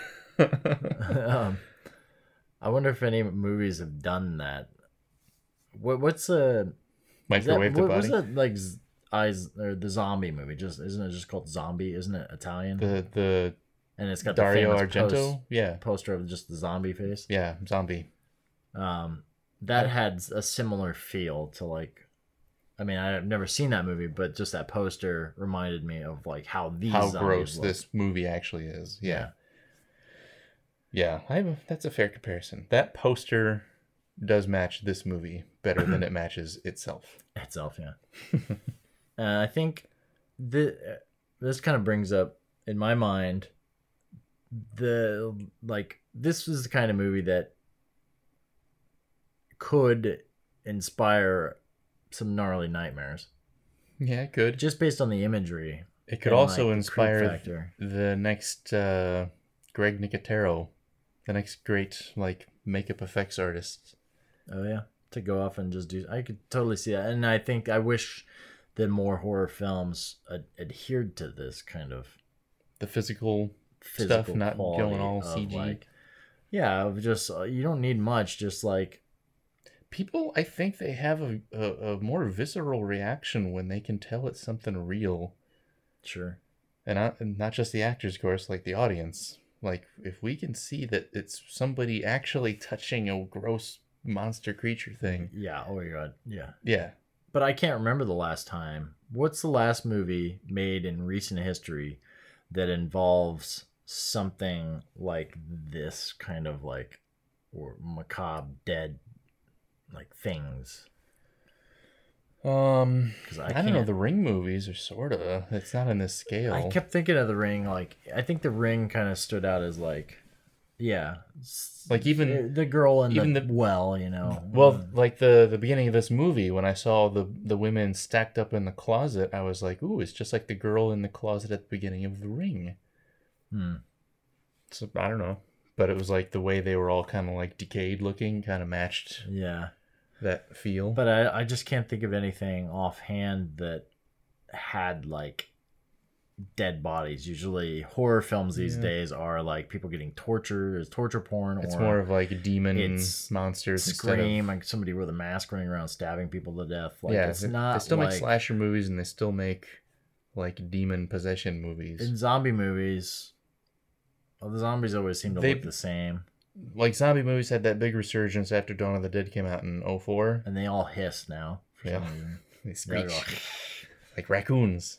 I wonder if any movies have done that. What's Microwave the what body. was it like? Eyes or the zombie movie? Just isn't it just called Zombie? Isn't it Italian? The And it's got Dario the famous Argento. Yeah, poster of just the zombie face. yeah, zombie. That had a similar feel to like. I mean, I've never seen that movie, but just that poster reminded me of like how these How zombies gross look. this movie actually is. Yeah. That's a fair comparison. That poster does match this movie better than it matches itself. Itself, yeah. I think this kind of brings up in my mind this is the kind of movie that could inspire some gnarly nightmares Yeah, it could. just based on the imagery. It could and, also like, the creep inspire factor. the next Greg Nicotero The next great like makeup effects artist. Oh yeah, to go off and just do. I could totally see that, and I wish that more horror films adhered to this kind of The physical physical stuff, not quality going all of, CG. like, yeah, of just you don't need much, just like People, I think they have a more visceral reaction when they can tell it's something real. sure. And not just the actors, of course, like the audience. Like, if we can see that it's somebody actually touching a gross monster creature thing. Yeah. Oh my god. Yeah. Yeah. But I can't remember the last time. What's the last movie made in recent history that involves something like this kind of like or macabre dead like things? Because I don't know. The Ring movies are sort of. It's not on this scale. I kept thinking of The Ring. Like I think The Ring kind of stood out as like, yeah, like even the girl in even the the- well, you know. Well, like the beginning of this movie, when I saw the women stacked up in the closet, I was like, "Ooh, it's just like the girl in the closet at the beginning of The Ring." So I don't know, but it was like the way they were all kind of like decayed looking, kind of matched Yeah. that feel. But I just can't think of anything offhand that had like dead bodies. Usually horror films these days are like people getting tortured, it's torture porn, It's or more of like demon it's monsters Scream, like somebody with a mask running around stabbing people to death. Like yeah, it's not they still like make slasher movies and they still make like demon possession movies. in zombie movies. Well, the zombies always seem to They- look the same, Like zombie movies had that big resurgence after Dawn of the Dead came out in 2004. and they all hiss now. For Yeah. some reason. They They're screech like raccoons.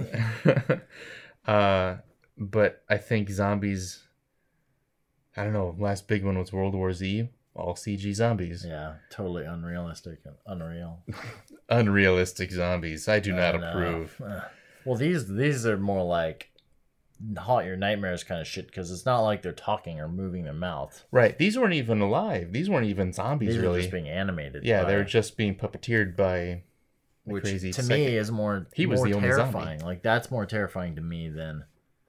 But I think zombies. I don't know. Last big one was World War Z. All CG zombies. Yeah, totally unrealistic and unreal. Unrealistic zombies. I do not And, approve. Well, these are more like haunt your nightmares kind of shit because it's not like they're talking or moving their mouth. Right. These weren't even alive. These weren't even zombies, These are really. just being animated. Yeah, by- they were just being puppeteered by a which crazy to psychic. me is more He was more the only terrifying. zombie. Like that's more terrifying to me than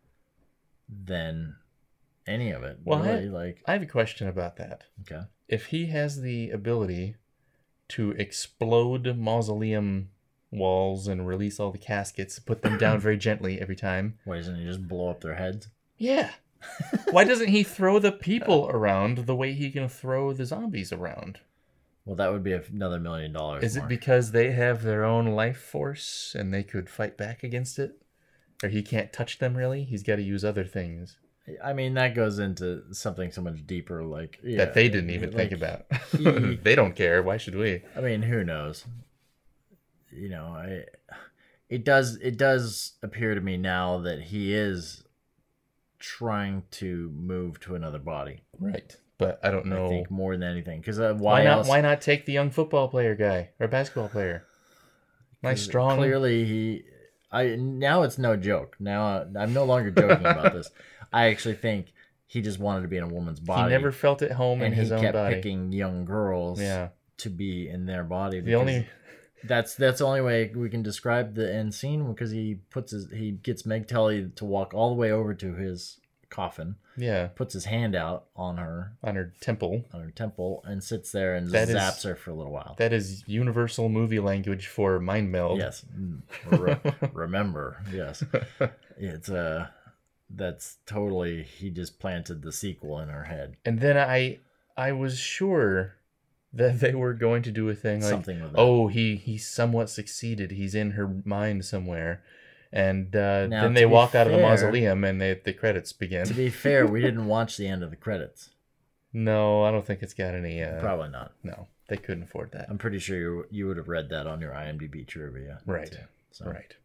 any of it. Well, really. Like I have a question about that. okay, If he has the ability to explode mausoleum walls and release all the caskets, put them down very gently every time. why doesn't he just blow up their heads? Yeah. Why doesn't he throw the people around the way he can throw the zombies around? Well, that would be another $1 million. Is it more. because they have their own life force and they could fight back against it? Or he can't touch them really? He's got to use other things I mean, that goes into something so much deeper, like that they didn't even think like, about. he- They don't care. Why should we? I mean, who knows? You know, it does appear to me now that he is trying to move to another body. Right. But I don't know. I think more than anything, because Why not? else? Why not take the young football player guy or basketball player? Nice, strong. Clearly, now it's no joke. Now I'm no longer joking about this. I actually think he just wanted to be in a woman's body. He never felt at home in and his he own kept body. picking young girls. Yeah. To be in their body. The only That's the only way we can describe the end scene because he gets Meg Tully to walk all the way over to his coffin, yeah puts his hand out on her temple. temple, and sits there and That zaps is- her for a little while. That is universal movie language for mind meld. Yes, remember, yes, it's that's totally he just planted the sequel in her head. And then I was sure that they were going to do a thing like, Something with that. oh, he somewhat succeeded. He's in her mind somewhere. And then to they be walk out of the fair- mausoleum and the credits begin. To be fair, we didn't watch the end of the credits. No, I don't think it's got any. Probably not. No, they couldn't afford that. I'm pretty sure you would have read that on your IMDb trivia. Right. too. So Right.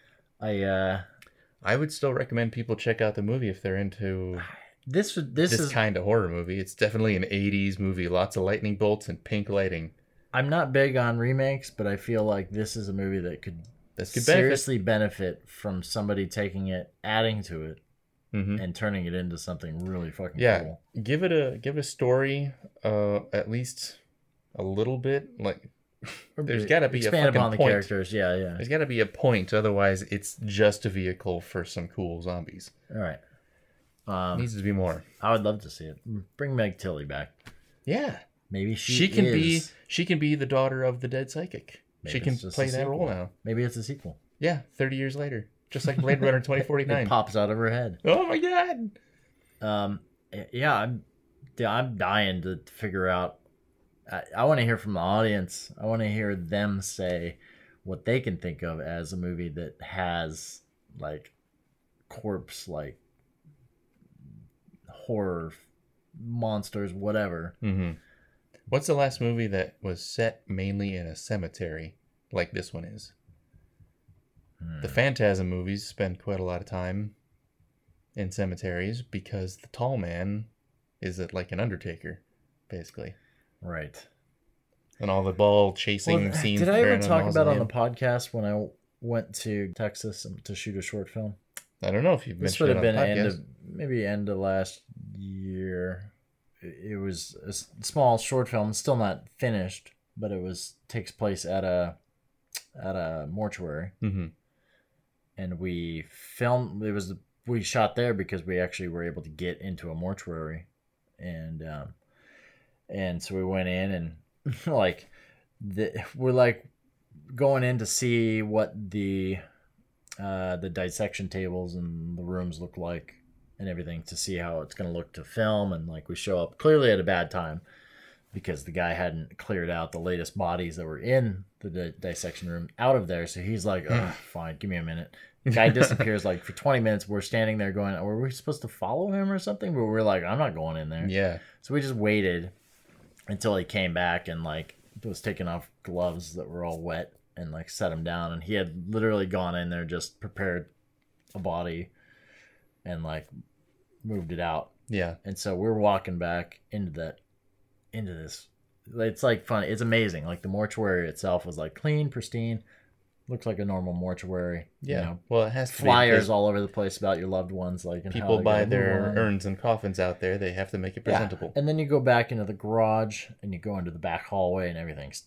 I I would still recommend people check out the movie if they're into this this is kind of horror movie. It's definitely an 80s movie. Lots of lightning bolts and pink lighting. I'm not big on remakes, but I feel like this is a movie that could This could benefit. seriously benefit from somebody taking it, adding to it, Mhm. and turning it into something really fucking Yeah, cool. give it a story, at least a little bit. Like, there's got to be a Expand fucking upon the point. characters. Yeah, yeah. There's got to be a point. Otherwise, it's just a vehicle for some cool zombies. All right. Needs to be more. I would love to see it. Bring Meg Tilly back. Yeah. Maybe She can be the daughter of the dead psychic. Maybe she can it's just play a that sequel. role now. Maybe it's a sequel. Yeah, 30 years later. Just like Blade Runner 2049. It pops out of her head. Oh my god. Yeah, I'm dying to figure out. I want to hear from the audience. I want to hear them say what they can think of as a movie that has like corpse, like horror, monsters, whatever. Mm-hmm. What's the last movie that was set mainly in a cemetery like this one is? The Phantasm movies spend quite a lot of time in cemeteries because the tall man is like an undertaker, basically. Right. And all the ball chasing scenes. Did I ever talk about on the podcast when I went to Texas to shoot a short film? I don't know if you've This mentioned would have it on been end of last year. It was a small short film, still not finished, but takes place at a mortuary. Mm-hmm. And we filmed. We shot there because we actually were able to get into a mortuary, and so we went in and like we're like going in to see what the dissection tables and the rooms look like and everything, to see how it's going to look to film. And like we show up clearly at a bad time because the guy hadn't cleared out the latest bodies that were in the dissection room out of there. So he's like, oh, fine, give me a minute. The guy disappears like for 20 minutes. We're standing there going, were we supposed to follow him or something? But we're like, I'm not going in there. Yeah. So we just waited until he came back and like was taking off gloves that were all wet and like set him down. And he had literally gone in there, just prepared a body and like moved it out. Yeah. And so we're walking back into this. It's like funny. It's amazing. Like the mortuary itself was like clean, pristine. Looks like a normal mortuary. Yeah. You know, well, it has to flyers all over the place about your loved ones. Like, and people how buy their urns and coffins out there. They have to make it presentable. Yeah. And then you go back into the garage and you go into the back hallway and everything's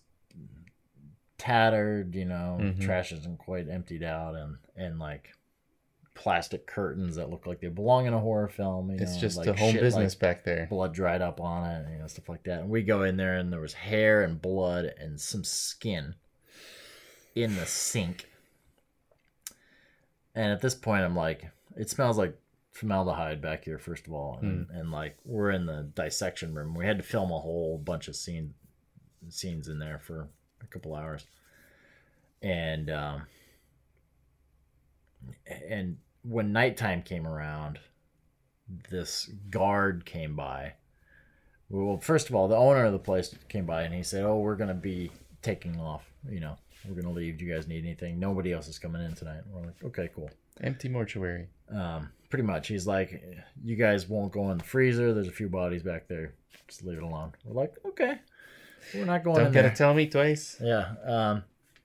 tattered. You know, trash isn't quite emptied out, and like plastic curtains that look like they belong in a horror film. It's just like a home business like back there. Blood dried up on it, stuff like that. And we go in there and there was hair and blood and some skin in the sink. And at this point I'm like, it smells like formaldehyde back here, first of all. And like we're in the dissection room. We had to film a whole bunch of scenes in there for a couple hours. And when nighttime came around, this guard came by. Well, first of all, the owner of the place came by and he said, "Oh, we're going to be taking off. We're going to leave. Do you guys need anything? Nobody else is coming in tonight." And we're like, "Okay, cool." Empty mortuary. Pretty much. He's like, "You guys won't go in the freezer. There's a few bodies back there. Just leave it alone." We're like, "Okay. We're not going in there." Don't gotta tell me twice. Yeah.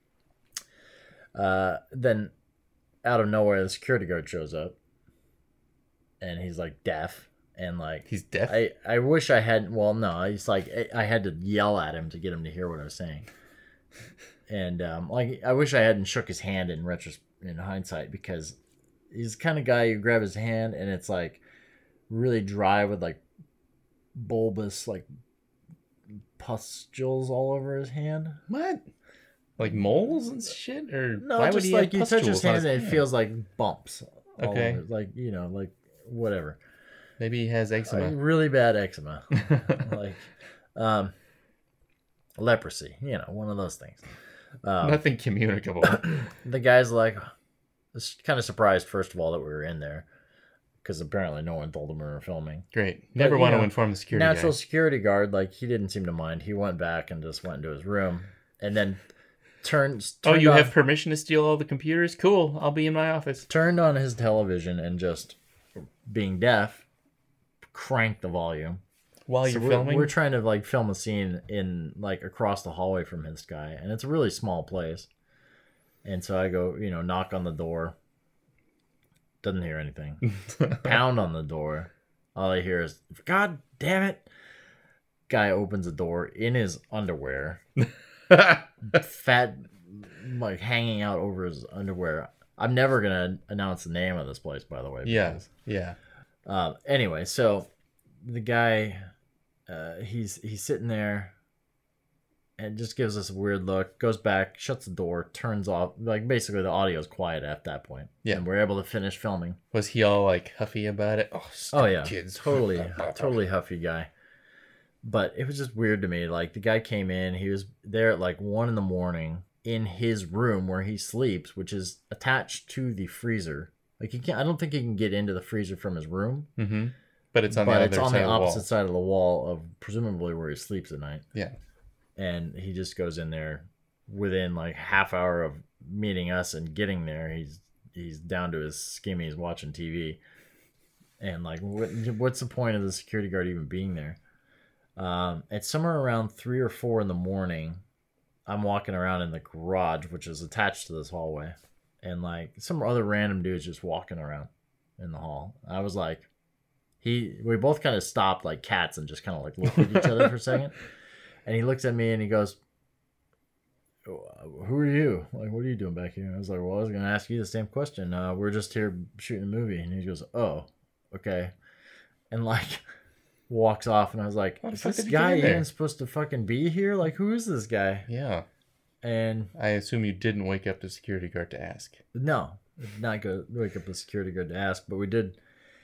Then out of nowhere, the security guard shows up. And he's like deaf. And like... He's deaf? I wish I hadn't... Well, no. He's like... I had to yell at him to get him to hear what I was saying. And like, I wish I hadn't shook his hand in hindsight, because he's the kind of guy, you grab his hand and it's like really dry with like bulbous like pustules all over his hand. What? Like moles and shit? Or no, why just would he like have you touch his hand and it hand? feels like bumps. All Okay. over. Like, like whatever. Maybe he has eczema. Really bad eczema. Like leprosy, one of those things. Nothing communicable. The guy's like, kind of surprised, first of all, that we were in there, because apparently no one told him we were filming. Great. Never want to inform the security Natural guy. security guard, like, he didn't seem to mind. He went back and just went into his room, and then turned you off, have permission to steal all the computers? Cool. I'll be in my office. turned on his television and just, being deaf, cranked the volume. While you're filming? We're trying to like film a scene in like across the hallway from this guy, and it's a really small place. And so I go, knock on the door. Doesn't hear anything. Pound on the door. All I hear is, "God damn it!" Guy opens the door in his underwear, fat, like hanging out over his underwear. I'm never gonna announce the name of this place, by the way. Yeah. Anyway, so the guy, he's sitting there and just gives us a weird look, goes back, shuts the door, turns off. Like, basically, the audio's quiet at that point. Yeah. And we're able to finish filming. Was he all like huffy about it? Oh, yeah. Kids. Totally huffy guy. But it was just weird to me. Like, the guy came in, he was there at like 1 a.m. in his room where he sleeps, which is attached to the freezer. Like, I don't think he can get into the freezer from his room. Mm-hmm. But it's on the opposite side of the wall of presumably where he sleeps at night. Yeah. And he just goes in there within like half hour of meeting us and getting there. He's down to his skimmies watching TV. And like, what's the point of the security guard even being there? It's somewhere around 3 or 4 in the morning. I'm walking around in the garage, which is attached to this hallway. And like some other random dude's just walking around in the hall. I was like, we both kind of stopped like cats and just kind of like looked at each other for a second. And he looks at me and he goes, "Who are you? Like, what are you doing back here?" I was like, "Well, I was going to ask you the same question. We're just here shooting a movie." And he goes, "Oh, okay." And like walks off and I was like, "Is this guy even supposed to fucking be here? Like, who is this guy?" Yeah. And I assume you didn't wake up the security guard to ask. No, I did not go wake up the security guard to ask, but we did.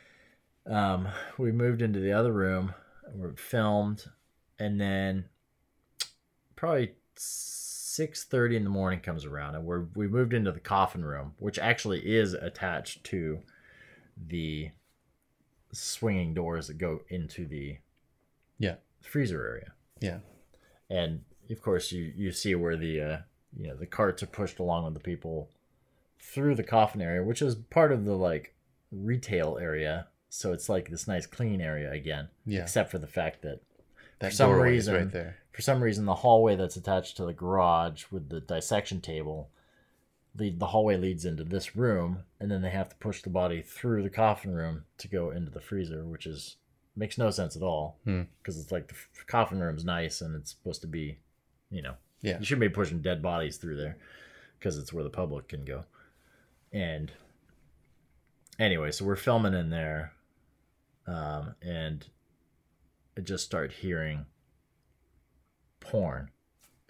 We moved into the other room, we filmed, and then probably 6:30 in the morning comes around, and we moved into the coffin room, which actually is attached to the swinging doors that go into the freezer area. Yeah. And of course, you see where the the carts are pushed along with the people through the coffin area, which is part of the like retail area. So it's like this nice clean area again. Yeah. Except for the fact that That for some doorway reason, is right there. For some reason, the hallway that's attached to the garage with the dissection table, the hallway leads into this room, and then they have to push the body through the coffin room to go into the freezer, which makes no sense at all. Because it's like the coffin room's nice and it's supposed to be, you shouldn't be pushing dead bodies through there because it's where the public can go. And anyway, so we're filming in there, and I just start hearing porn.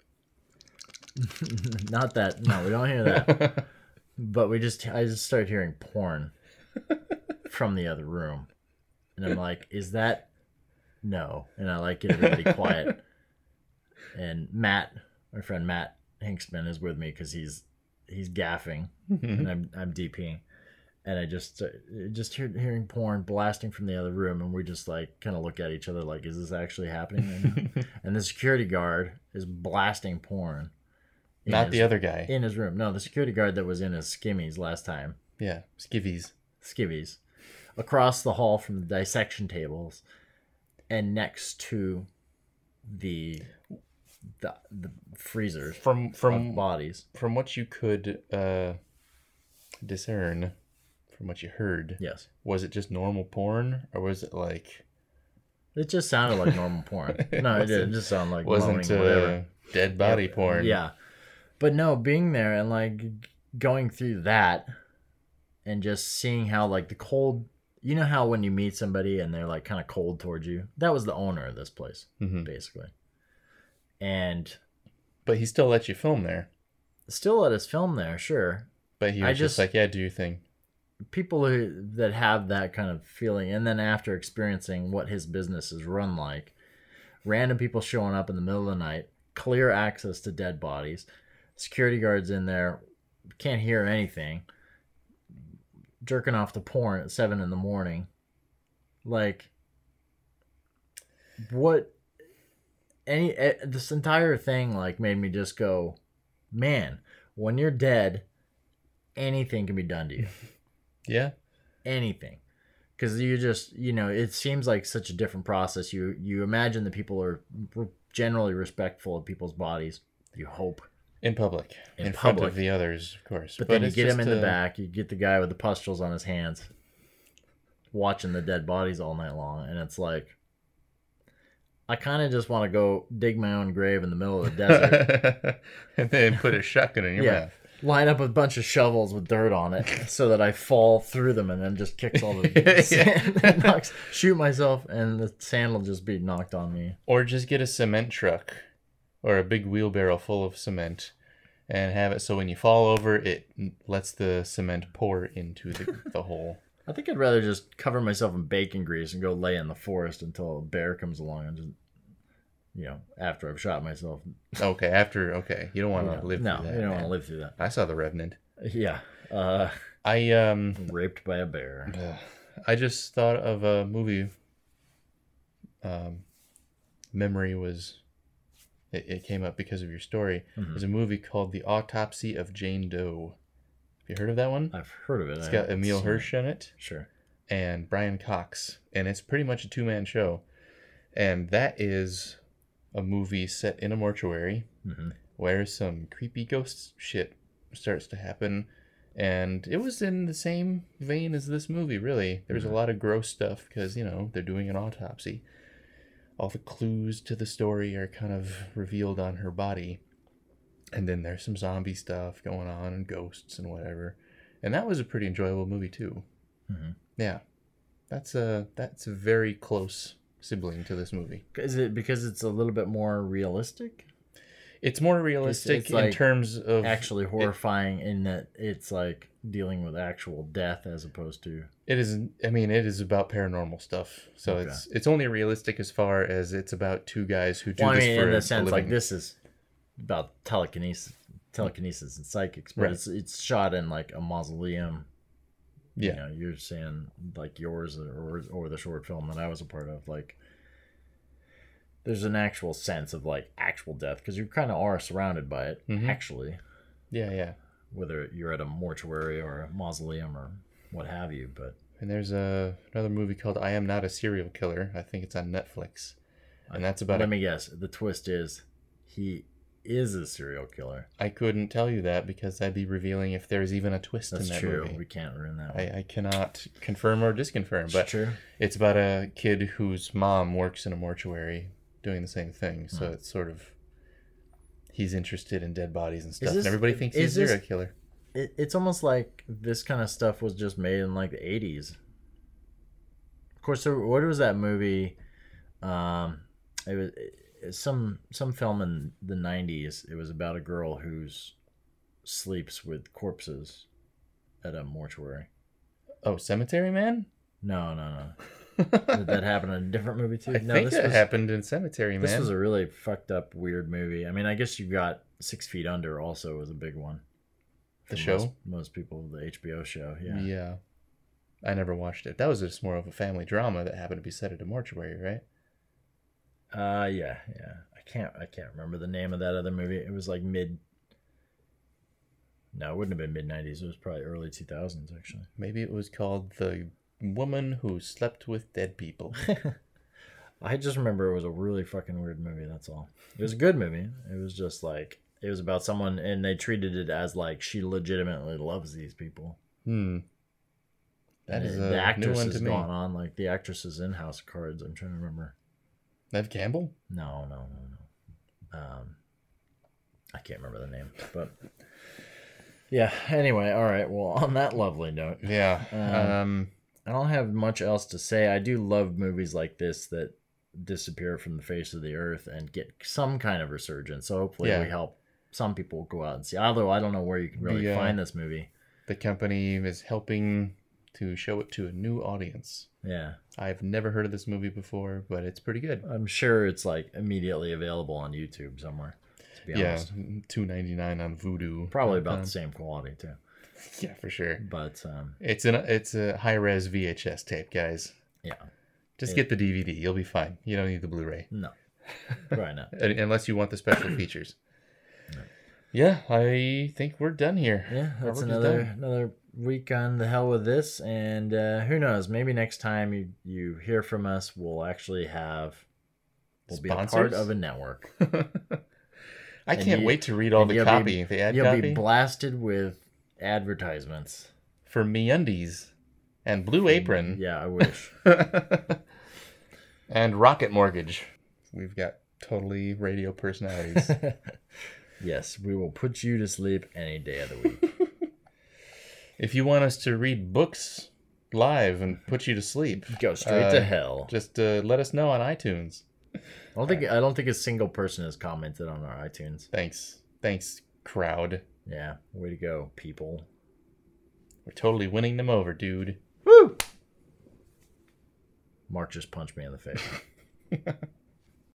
Not that, no, we don't hear that. But I just start hearing porn from the other room. And I'm like, is that? No. And I like get everybody quiet. And Matt, my friend Matt Hinksman, is with me because he's gaffing and I'm DPing. And I just hearing porn blasting from the other room, and we just like kind of look at each other like, is this actually happening right now? And the security guard is blasting porn. Not the other guy. In his room. No, the security guard that was in his skimmies last time. Yeah, skivvies. Across the hall from the dissection tables and next to the freezers from of bodies. From what you could discern, from what you heard, yes, was it just normal porn, or was it like? It just sounded like normal porn. No, it did. It just sounded like wasn't whatever. Dead body porn. Yeah, but no, being there and like going through that, and just seeing how like the cold. You know how when you meet somebody and they're like kind of cold towards you? That was the owner of this place, basically. But he still let you film there. Still let us film there, sure. But he was just like, yeah, do your thing. People that have that kind of feeling, and then after experiencing what his business is run like, random people showing up in the middle of the night, clear access to dead bodies, security guards in there, can't hear anything, jerking off to porn at 7 a.m. Like, what? This entire thing like made me just go, man, when you're dead, anything can be done to you. Yeah. Anything. Because you just, it seems like such a different process. You imagine that people are generally respectful of people's bodies. You hope. In public. In front of the others, of course. But then you get him in the back. You get the guy with the pustules on his hands watching the dead bodies all night long. And it's like, I kind of just want to go dig my own grave in the middle of the desert. And then put a shotgun in your mouth. line up a bunch of shovels with dirt on it so that I fall through them and then just kicks all the sand, shoot myself, and the sand will just be knocked on me. Or just get a cement truck or a big wheelbarrow full of cement and have it so when you fall over, it lets the cement pour into the hole. I think I'd rather just cover myself in bacon grease and go lay in the forest until a bear comes along and just, after I've shot myself. Okay. You don't want to live through that. No, you don't want to live through that. I saw The Revenant. Yeah. Raped by a bear. I just thought of a movie. Memory was... It came up because of your story. Mm-hmm. There's a movie called The Autopsy of Jane Doe. Have you heard of that one? I've heard of it. It's got Emile Hirsch in it. Sure. And Brian Cox. And it's pretty much a two-man show. And that is a movie set in a mortuary where some creepy ghost shit starts to happen. And it was in the same vein as this movie, really. There's a lot of gross stuff because, they're doing an autopsy. All the clues to the story are kind of revealed on her body. And then there's some zombie stuff going on and ghosts and whatever. And that was a pretty enjoyable movie, too. Mm-hmm. Yeah. That's a very close sibling to this movie. Is it because it's a little bit more realistic? It's more realistic it's like in terms of... actually horrifying in that it's like dealing with actual death as opposed to... It is about paranormal stuff. So okay. It's only realistic as far as it's about two guys who do this for in a the sense living. Like this is about telekinesis and psychics, but right. it's shot in like a mausoleum. Yeah. You're saying like yours or the short film that I was a part of, like there's an actual sense of like actual death because you kind of are surrounded by it actually. Yeah. Whether you're at a mortuary or a mausoleum or what have you, but... And there's another movie called I Am Not a Serial Killer. I think it's on Netflix. And that's about... Let me guess. The twist is he is a serial killer. I couldn't tell you that because I'd be revealing if there's even a twist in that movie. That's true. We can't ruin that one. I cannot confirm or disconfirm. But true. It's about a kid whose mom works in a mortuary doing the same thing. So it's sort of... He's interested in dead bodies and stuff. And everybody thinks he's a serial killer. It's almost like this kind of stuff was just made in like the 80s. Of course, what was that movie? It was some film in the 90s. It was about a girl who sleeps with corpses at a mortuary. Oh, Cemetery Man? No. Did that happen in a different movie too? I think that happened in Cemetery Man. This was a really fucked up, weird movie. I mean, I guess you got 6 Feet Under also was a big one. The show? Most people, the HBO show, yeah. Yeah. I never watched it. That was just more of a family drama that happened to be set at a mortuary, right? Yeah. I can't remember the name of that other movie. It was like it wouldn't have been mid-90s. It was probably early 2000s, actually. Maybe it was called The Woman Who Slept with Dead People. I just remember it was a really fucking weird movie, that's all. It was a good movie. It was just like... It was about someone, and they treated it as like she legitimately loves these people. That is the actress new one has to me. gone on, like the actress is in House of Cards. I'm trying to remember. Neve Campbell? No. I can't remember the name, but yeah. Anyway, all right. Well, on that lovely note, yeah. I don't have much else to say. I do love movies like this that disappear from the face of the earth and get some kind of resurgence. So hopefully we help some people go out and see. Although I don't know where you can really find this movie. The company is helping to show it to a new audience. Yeah. I've never heard of this movie before, but it's pretty good. I'm sure it's like immediately available on YouTube somewhere. To be honest. $2.99 on Vudu. Probably about the same quality too. Yeah, for sure. But it's a high-res VHS tape, guys. Yeah. Just get the DVD. You'll be fine. You don't need the Blu-ray. No. Probably not. Unless you want the special features. No. Yeah, I think we're done here. Yeah, that's another week on The Hell With This. And who knows, maybe next time you hear from us, we'll be a part of a network. I can't wait to read all the copy. The ad you'll copy. Be blasted with advertisements. For MeUndies and Blue Apron. Yeah, I wish. And Rocket Mortgage. We've got totally radio personalities. Yes, we will put you to sleep any day of the week. If you want us to read books live and put you to sleep, Go straight to hell. Just let us know on iTunes. I don't think a single person has commented on our iTunes. Thanks, crowd. Yeah, way to go, people. We're totally winning them over, dude. Woo! Mark just punched me in the face.